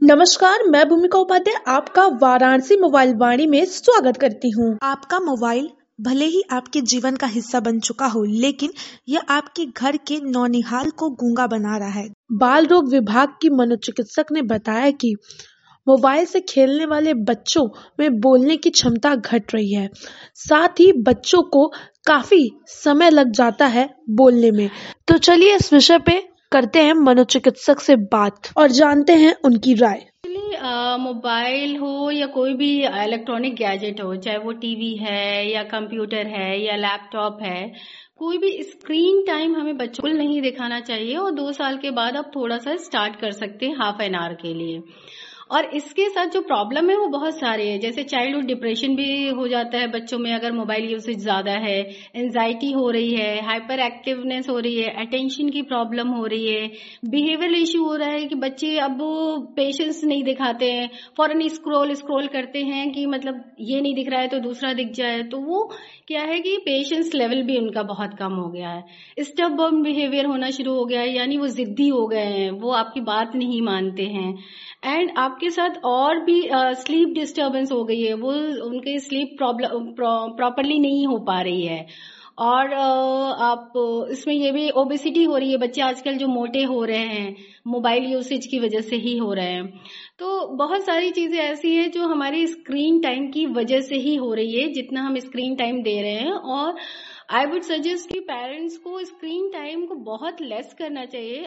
नमस्कार, मैं भूमिका उपाध्याय आपका वाराणसी मोबाइल वाणी में स्वागत करती हूँ। आपका मोबाइल भले ही आपके जीवन का हिस्सा बन चुका हो, लेकिन यह आपके घर के नौनिहाल को गूंगा बना रहा है। बाल रोग विभाग की मनोचिकित्सक ने बताया कि मोबाइल से खेलने वाले बच्चों में बोलने की क्षमता घट रही है, साथ ही बच्चों को काफी समय लग जाता है बोलने में। तो चलिए इस विषय पे करते हैं मनोचिकित्सक से बात और जानते हैं उनकी राय। मोबाइल हो या कोई भी इलेक्ट्रॉनिक गैजेट हो, चाहे वो टीवी है या कंप्यूटर है या लैपटॉप है, कोई भी स्क्रीन टाइम हमें बच्चों को नहीं दिखाना चाहिए। और 2 साल के बाद आप थोड़ा सा स्टार्ट कर सकते हैं, हाफ एन आवर के लिए। और इसके साथ जो प्रॉब्लम है वो बहुत सारे हैं, जैसे चाइल्डहुड डिप्रेशन भी हो जाता है बच्चों में अगर मोबाइल यूसेज ज्यादा है, एंजाइटी हो रही है, हाइपर एक्टिवनेस हो रही है, अटेंशन की प्रॉब्लम हो रही है, बिहेवियरल इश्यू हो रहा है कि बच्चे अब पेशेंस नहीं दिखाते हैं, फौरन स्क्रॉल करते हैं कि मतलब ये नहीं दिख रहा है तो दूसरा दिख जाए। तो वो क्या है कि पेशेंस लेवल भी उनका बहुत कम हो गया है, स्टबर्न बिहेवियर होना शुरू हो गया है, यानी वो जिद्दी हो गए हैं, वो आपकी बात नहीं मानते हैं। एंड आपके साथ और भी स्लीप डिस्टर्बेंस हो गई है, वो उनके स्लीप प्रॉपरली नहीं हो पा रही है। और आप इसमें ये भी ओबेसिटी हो रही है, बच्चे आजकल जो मोटे हो रहे हैं मोबाइल यूसेज की वजह से ही हो रहे हैं। तो बहुत सारी चीजें ऐसी हैं जो हमारे स्क्रीन टाइम की वजह से ही हो रही है, जितना हम स्क्रीन टाइम दे रहे हैं। और आई वुड सजेस्ट कि पेरेंट्स को स्क्रीन टाइम को बहुत लेस करना चाहिए।